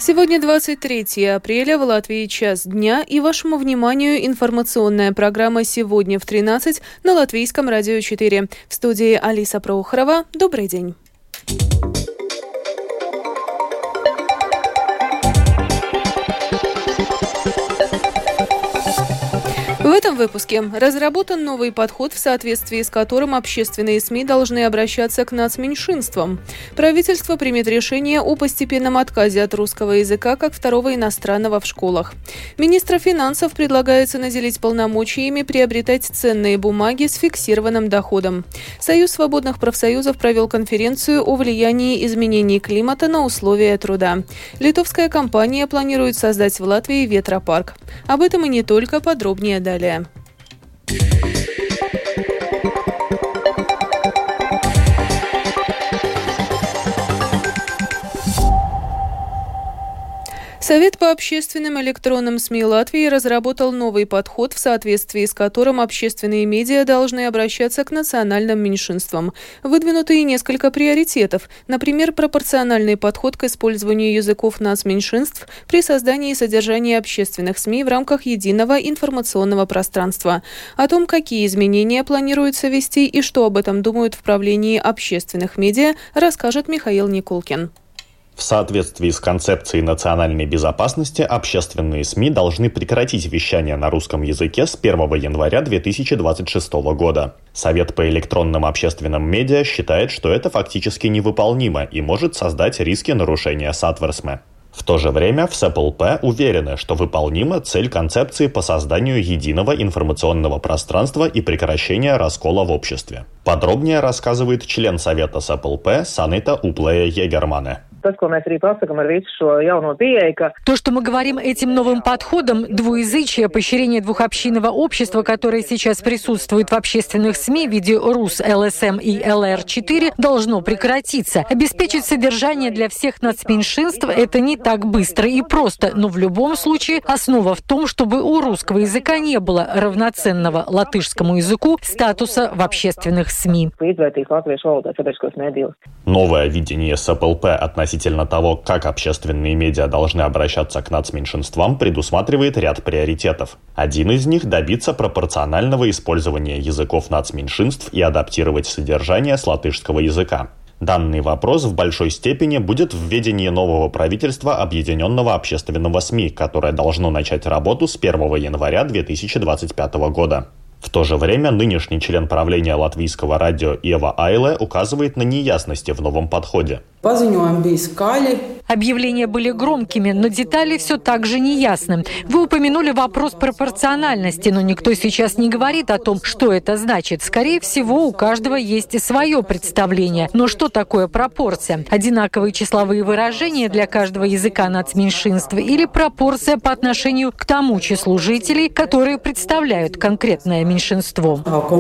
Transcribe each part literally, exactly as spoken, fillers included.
Сегодня двадцать третьего апреля, в Латвии час дня, и вашему вниманию информационная программа «Сегодня в тринадцать» на Латвийском радио четыре. В студии Алиса Прохорова. Добрый день. В этом выпуске разработан новый подход, в соответствии с которым общественные СМИ должны обращаться к нацменьшинствам. Правительство примет решение о постепенном отказе от русского языка как второго иностранного в школах. Министра финансов предлагается наделить полномочиями приобретать ценные бумаги с фиксированным доходом. Союз свободных профсоюзов провел конференцию о влиянии изменений климата на условия труда. Литовская компания планирует создать в Латвии ветропарк. Об этом и не только, подробнее далее. Далее. Совет по общественным электронным СМИ Латвии разработал новый подход, в соответствии с которым общественные медиа должны обращаться к национальным меньшинствам. Выдвинуты и несколько приоритетов, например, пропорциональный подход к использованию языков нацменьшинств при создании и содержании общественных СМИ в рамках единого информационного пространства. О том, какие изменения планируется ввести и что об этом думают в правлении общественных медиа, расскажет Михаил Никулкин. В соответствии с концепцией национальной безопасности, общественные СМИ должны прекратить вещание на русском языке с первого января две тысячи двадцать шестого года. Совет по электронным общественным медиа считает, что это фактически невыполнимо и может создать риски нарушения сатверсме. В то же время в СЭПЛП уверены, что выполнима цель концепции по созданию единого информационного пространства и прекращения раскола в обществе. Подробнее рассказывает член Совета СЭПЛП Санита Уплея-Егермане. То, что мы говорим этим новым подходом, двуязычие, поощрение двухобщинного общества, которое сейчас присутствует в общественных СМИ в виде РУС, ЛСМ и ЛР четыре, должно прекратиться. Обеспечить содержание для всех нацменьшинств – это не так быстро и просто, но в любом случае основа в том, чтобы у русского языка не было равноценного латышскому языку статуса в общественных СМИ. Новое видение СЭПЛП относительно Относительно того, как общественные медиа должны обращаться к нацменьшинствам, предусматривает ряд приоритетов. Один из них – добиться пропорционального использования языков нацменьшинств и адаптировать содержание с латышского языка. Данный вопрос в большой степени будет в ведении нового правительства Объединенного общественного СМИ, которое должно начать работу с первого января две тысячи двадцать пятого года. В то же время нынешний член правления Латвийского радио Ева Айле указывает на неясности в новом подходе. Объявления были громкими, но детали все так же неясны. Вы упомянули вопрос пропорциональности, но никто сейчас не говорит о том, что это значит. Скорее всего, у каждого есть свое представление. Но что такое пропорция? Одинаковые числовые выражения для каждого языка нацменьшинства или пропорция по отношению к тому числу жителей, которые представляют конкретное меньшинство?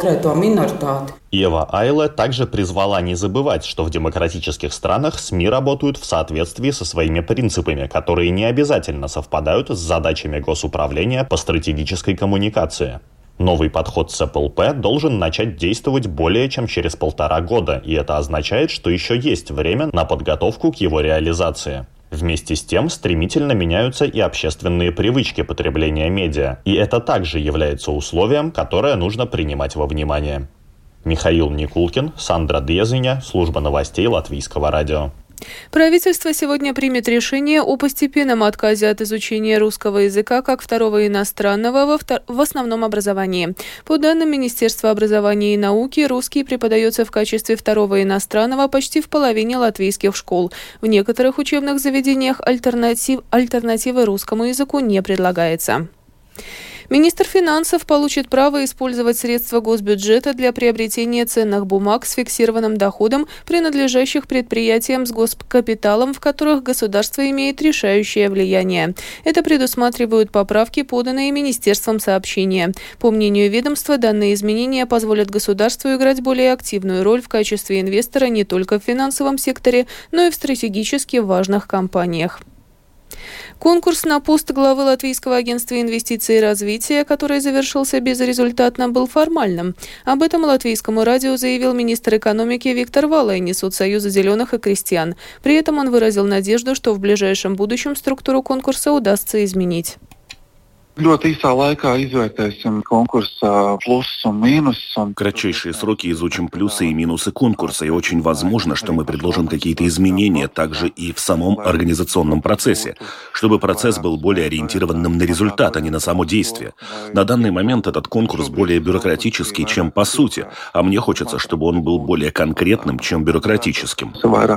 Ева Айле также призвала не забывать, что в демократических странах СМИ работают в соответствии со своими принципами, которые не обязательно совпадают с задачами госуправления по стратегической коммуникации. Новый подход СЭПЛП должен начать действовать более чем через полтора года, и это означает, что еще есть время на подготовку к его реализации. Вместе с тем стремительно меняются и общественные привычки потребления медиа, и это также является условием, которое нужно принимать во внимание. Михаил Никулкин, Сандра Дезиня, служба новостей Латвийского радио. Правительство сегодня примет решение о постепенном отказе от изучения русского языка как второго иностранного во втор... в основном образовании. По данным Министерства образования и науки, русский преподается в качестве второго иностранного почти в половине латвийских школ. В некоторых учебных заведениях альтернатив... альтернативы русскому языку не предлагается. Министр финансов получит право использовать средства госбюджета для приобретения ценных бумаг с фиксированным доходом, принадлежащих предприятиям с госкапиталом, в которых государство имеет решающее влияние. Это предусматривают поправки, поданные Министерством сообщения. По мнению ведомства, данные изменения позволят государству играть более активную роль в качестве инвестора не только в финансовом секторе, но и в стратегически важных компаниях. Конкурс на пост главы Латвийского агентства инвестиций и развития, который завершился безрезультатно, был формальным. Об этом Латвийскому радио заявил министр экономики Виктор Валайнис от Союза зеленых и крестьян. При этом он выразил надежду, что в ближайшем будущем структуру конкурса удастся изменить. В кратчайшие сроки изучим плюсы и минусы конкурса, и очень возможно, что мы предложим какие-то изменения также и в самом организационном процессе, чтобы процесс был более ориентированным на результат, а не на само действие. На данный момент этот конкурс более бюрократический, чем по сути, а мне хочется, чтобы он был более конкретным, чем бюрократическим.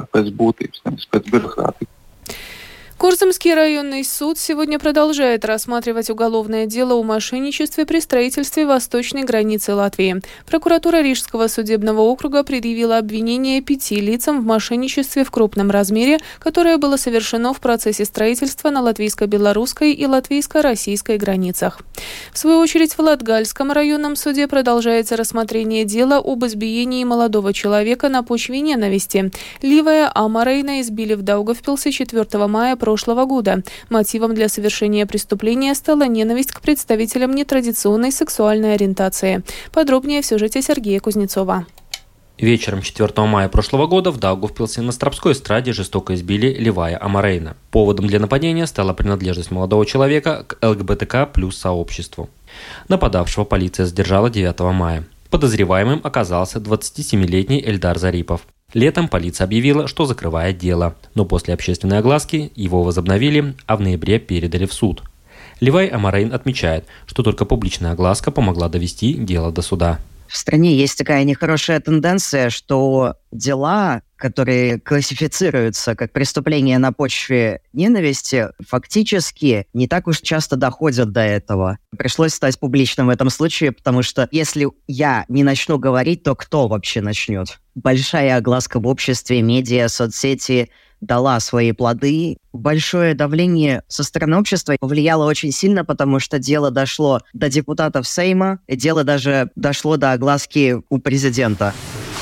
Курзамский районный суд сегодня продолжает рассматривать уголовное дело о мошенничестве при строительстве восточной границы Латвии. Прокуратура Рижского судебного округа предъявила обвинение пяти лицам в мошенничестве в крупном размере, которое было совершено в процессе строительства на латвийско-белорусской и латвийско-российской границах. В свою очередь, в Латгальском районном суде продолжается рассмотрение дела об избиении молодого человека на почве ненависти. Ливая Амарейна избили в Даугавпилсе четвёртого мая прошлого года. Мотивом для совершения преступления стала ненависть к представителям нетрадиционной сексуальной ориентации. Подробнее в сюжете Сергея Кузнецова. Вечером четвёртого мая прошлого года в Даугавпилсе на Стропской эстраде жестоко избили Ливая Амарейна. Поводом для нападения стала принадлежность молодого человека к ЛГБТК плюс сообществу. Нападавшего полиция задержала девятого мая. Подозреваемым оказался двадцатисемилетний Эльдар Зарипов. Летом полиция объявила, что закрывает дело, но после общественной огласки его возобновили, а в ноябре передали в суд. Ливай Амарейн отмечает, что только публичная огласка помогла довести дело до суда. В стране есть такая нехорошая тенденция, что дела, которые классифицируются как преступления на почве ненависти, фактически не так уж часто доходят до этого. Пришлось стать публичным в этом случае, потому что если я не начну говорить, то кто вообще начнет? Большая огласка в обществе, медиа, соцсети дала свои плоды. Большое давление со стороны общества повлияло очень сильно, потому что дело дошло до депутатов Сейма, и дело даже дошло до огласки у президента.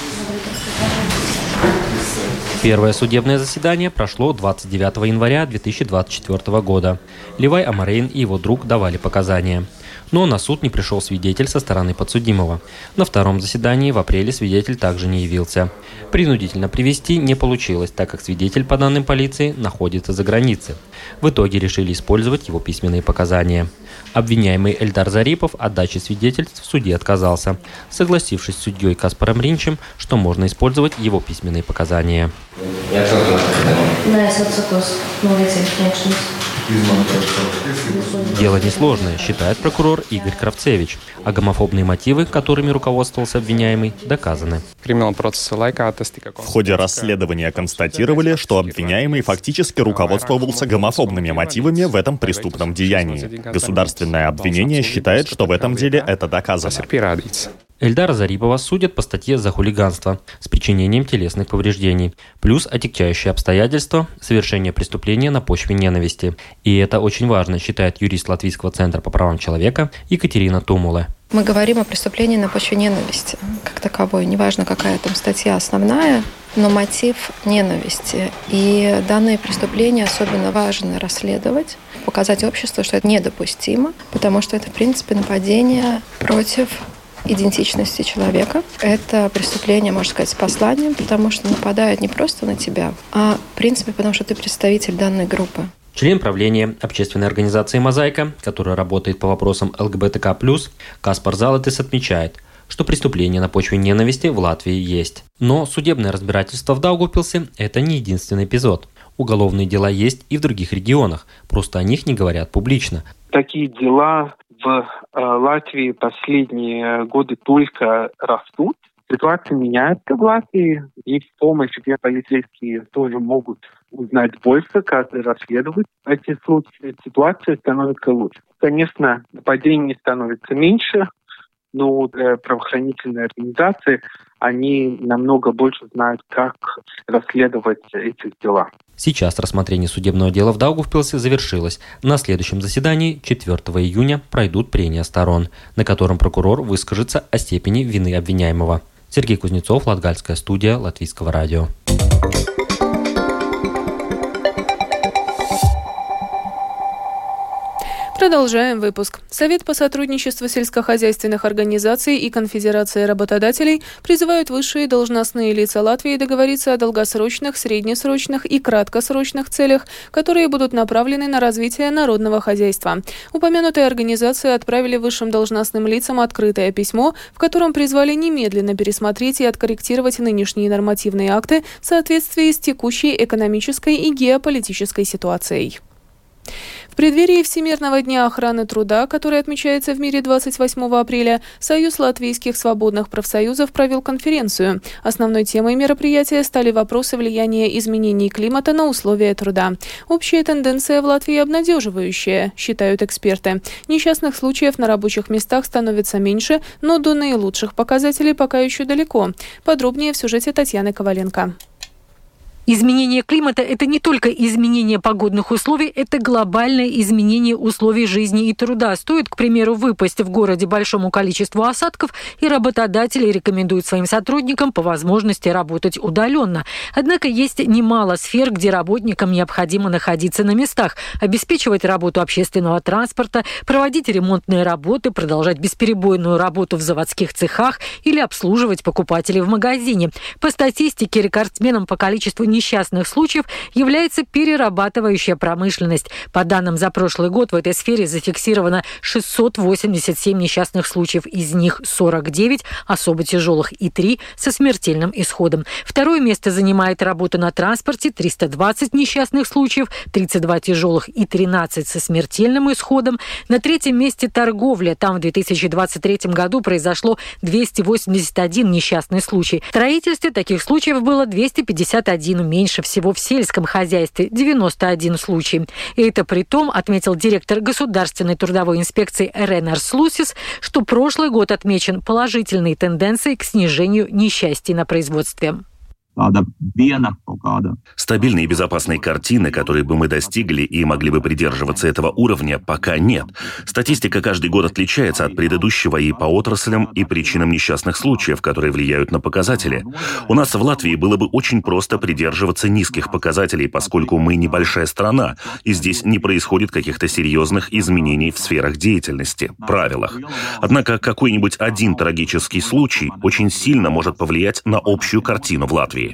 Первое судебное заседание прошло двадцать девятого января две тысячи двадцать четвёртого года. Ливай Амарейн и его друг давали показания. Но на суд не пришел свидетель со стороны подсудимого. На втором заседании в апреле свидетель также не явился. Принудительно привести не получилось, так как свидетель, по данным полиции, находится за границей. В итоге решили использовать его письменные показания. Обвиняемый Эльдар Зарипов от дачи свидетельств в суде отказался, согласившись с судьей Каспаром Ринчем, что можно использовать его письменные показания. Дело несложное, считает прокурор Игорь Кравцевич, а гомофобные мотивы, которыми руководствовался обвиняемый, доказаны. В ходе расследования констатировали, что обвиняемый фактически руководствовался гомофобными мотивами в этом преступном деянии. Государственное обвинение считает, что в этом деле это доказано. Эльдара Зарипова судят по статье за хулиганство с причинением телесных повреждений, плюс отягчающие обстоятельства совершения преступления на почве ненависти. И это очень важно, считает юрист Латвийского центра по правам человека Екатерина Тумуле. Мы говорим о преступлении на почве ненависти как таковой. Неважно, какая там статья основная, но мотив ненависти. И данные преступления особенно важно расследовать, показать обществу, что это недопустимо, потому что это, в принципе, нападение против идентичности человека. Это преступление, можно сказать, с посланием, потому что нападают не просто на тебя, а, в принципе, потому что ты представитель данной группы. Член правления общественной организации «Мозаика», которая работает по вопросам ЛГБТК плюс, Каспар Залатис отмечает, что преступления на почве ненависти в Латвии есть. Но судебное разбирательство в Даугавпилсе – это не единственный эпизод. Уголовные дела есть и в других регионах, просто о них не говорят публично. Такие дела в э, Латвии последние годы только растут. Ситуация меняется в Латвии. Есть помощь, где полицейские тоже могут узнать больше, как расследовать эти случаи. Ситуация становится лучше. Конечно, нападений становится меньше, но э, правоохранительные организации, они намного больше знают, как расследовать эти дела. Сейчас рассмотрение судебного дела в Даугавпилсе завершилось. На следующем заседании, четвёртого июня, пройдут прения сторон, на котором прокурор выскажется о степени вины обвиняемого. Сергей Кузнецов, Латгальская студия, Латвийского радио. Продолжаем выпуск. Совет по сотрудничеству сельскохозяйственных организаций и Конфедерация работодателей призывают высшие должностные лица Латвии договориться о долгосрочных, среднесрочных и краткосрочных целях, которые будут направлены на развитие народного хозяйства. Упомянутые организации отправили высшим должностным лицам открытое письмо, в котором призвали немедленно пересмотреть и откорректировать нынешние нормативные акты в соответствии с текущей экономической и геополитической ситуацией. В преддверии Всемирного дня охраны труда, который отмечается в мире двадцать восьмого апреля, Союз латвийских свободных профсоюзов провел конференцию. Основной темой мероприятия стали вопросы влияния изменений климата на условия труда. Общая тенденция в Латвии обнадеживающая, считают эксперты. Несчастных случаев на рабочих местах становится меньше, но до наилучших показателей пока еще далеко. Подробнее в сюжете Татьяны Коваленко. Изменение климата – это не только изменение погодных условий, это глобальное изменение условий жизни и труда. Стоит, к примеру, выпасть в городе большому количеству осадков, и работодатели рекомендуют своим сотрудникам по возможности работать удаленно. Однако есть немало сфер, где работникам необходимо находиться на местах, обеспечивать работу общественного транспорта, проводить ремонтные работы, продолжать бесперебойную работу в заводских цехах или обслуживать покупателей в магазине. По статистике, рекордсменом по количеству несчастных случаев является перерабатывающая промышленность. По данным за прошлый год в этой сфере зафиксировано шестьсот восемьдесят семь несчастных случаев, из них сорок девять особо тяжелых и три со смертельным исходом. Второе место занимает работа на транспорте, триста двадцать несчастных случаев, тридцать два тяжелых и тринадцать со смертельным исходом. На третьем месте торговля. Там в две тысячи двадцать третьем году произошло двести восемьдесят один несчастный случай. В строительстве таких случаев было двести пятьдесят один, меньше всего в сельском хозяйстве – девяносто один случай. И это при том, отметил директор Государственной трудовой инспекции Ренарс Лусис, что прошлый год отмечен положительной тенденцией к снижению несчастий на производстве. Стабильной и безопасной картины, которой бы мы достигли и могли бы придерживаться этого уровня, пока нет. Статистика каждый год отличается от предыдущего и по отраслям, и причинам несчастных случаев, которые влияют на показатели. У нас в Латвии было бы очень просто придерживаться низких показателей, поскольку мы небольшая страна, и здесь не происходит каких-то серьезных изменений в сферах деятельности, правилах. Однако какой-нибудь один трагический случай очень сильно может повлиять на общую картину в Латвии.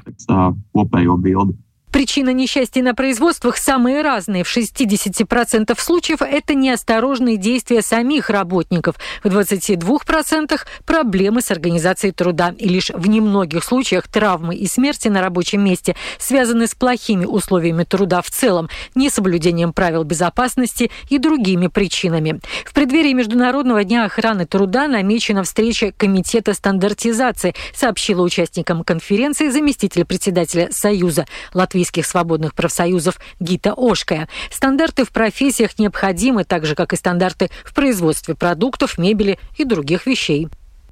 Причины несчастья на производствах самые разные. В шестидесяти процентах случаев это неосторожные действия самих работников. В двадцати двух процентах проблемы с организацией труда. И лишь в немногих случаях травмы и смерти на рабочем месте связаны с плохими условиями труда в целом, несоблюдением правил безопасности и другими причинами. В преддверии Международного дня охраны труда намечена встреча Комитета стандартизации, сообщила участникам конференции заместитель председателя Союза латвийских свободных профсоюзов Гита Ошкая. Стандарты в профессиях необходимы, так же, как и стандарты в производстве продуктов, мебели и других вещей.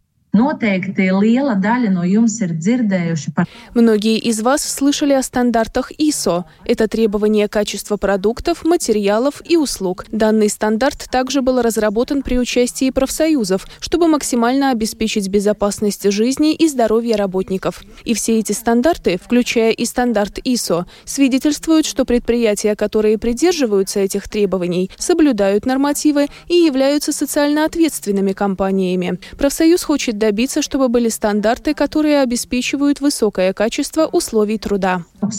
Многие из вас слышали о стандартах ай эс о. Это требование качества продуктов, материалов и услуг. Данный стандарт также был разработан при участии профсоюзов, чтобы максимально обеспечить безопасность жизни и здоровья работников. И все эти стандарты, включая и стандарт ай эс о, свидетельствуют, что предприятия, которые придерживаются этих требований, соблюдают нормативы и являются социально ответственными компаниями. Профсоюз хочет добиться, чтобы были стандарты, которые обеспечивают высокое качество условий труда.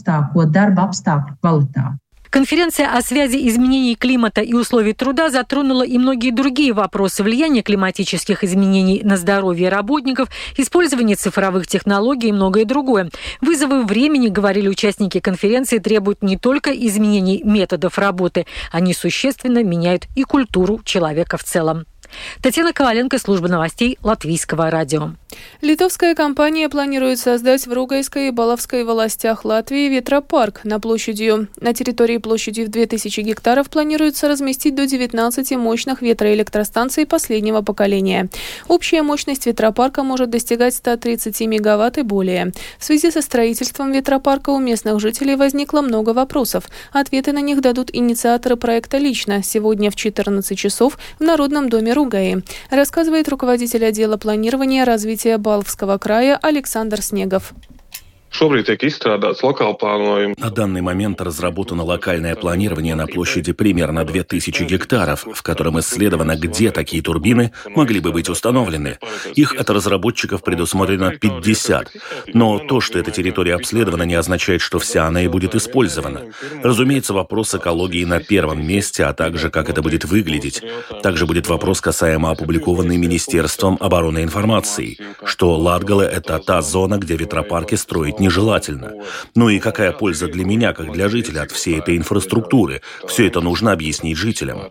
Конференция о связи изменений климата и условий труда затронула и многие другие вопросы: влияния климатических изменений на здоровье работников, использование цифровых технологий и многое другое. Вызовы времени, говорили участники конференции, требуют не только изменений методов работы, они существенно меняют и культуру человека в целом. Татьяна Коваленко, служба новостей Латвийского радио. Литовская компания планирует создать в Ругайской и Баловской властях Латвии ветропарк. На площадью, на территории площадью в две тысячи гектаров планируется разместить до девятнадцати мощных ветроэлектростанций последнего поколения. Общая мощность ветропарка может достигать ста тридцати мегаватт и более. В связи со строительством ветропарка у местных жителей возникло много вопросов. Ответы на них дадут инициаторы проекта лично сегодня в четырнадцать часов в Народном доме Ругаи, рассказывает руководитель отдела планирования и развития Баловского края Александр Снегов. На данный момент разработано локальное планирование на площади примерно две тысячи гектаров, в котором исследовано, где такие турбины могли бы быть установлены. Их от разработчиков предусмотрено пятьдесят. Но то, что эта территория обследована, не означает, что вся она и будет использована. Разумеется, вопрос экологии на первом месте, а также как это будет выглядеть. Также будет вопрос касаемо опубликованной Министерством обороны информации, что Латгале — это та зона, где ветропарки строить нежелательно. Ну и какая польза для меня, как для жителя, от всей этой инфраструктуры? Все это нужно объяснить жителям.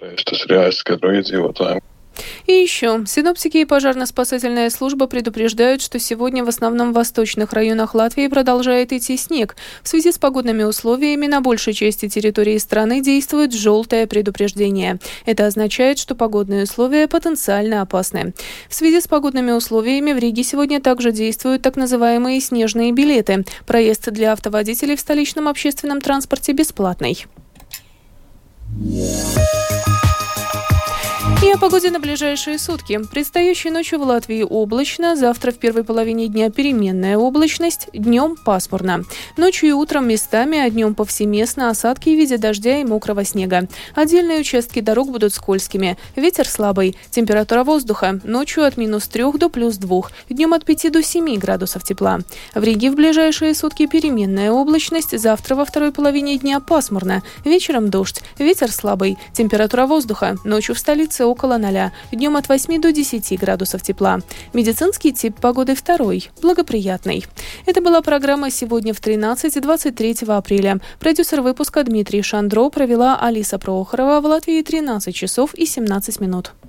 И еще. Синоптики и пожарно-спасательная служба предупреждают, что сегодня в основном в восточных районах Латвии продолжает идти снег. В связи с погодными условиями на большей части территории страны действует желтое предупреждение. Это означает, что погодные условия потенциально опасны. В связи с погодными условиями в Риге сегодня также действуют так называемые снежные билеты. Проезд для автоводителей в столичном общественном транспорте бесплатный. И о погоде на ближайшие сутки. Предстоящей ночью в Латвии облачно, завтра в первой половине дня переменная облачность, днем пасмурно. Ночью и утром местами, а днем повсеместно осадки в виде дождя и мокрого снега. Отдельные участки дорог будут скользкими. Ветер слабый. Температура воздуха ночью от минус трех до плюс двух, днем от пяти до семи градусов тепла. В Риге в ближайшие сутки переменная облачность, завтра во второй половине дня пасмурно, вечером дождь, ветер слабый. Температура воздуха ночью в столице около ноля, днем от восьми до десяти градусов тепла. Медицинский тип погоды второй, благоприятный. Это была программа «Сегодня в тринадцать» двадцать третьего апреля. Продюсер выпуска Дмитрий Шандро, провела Алиса Прохорова. В Латвии тринадцать часов и семнадцать минут.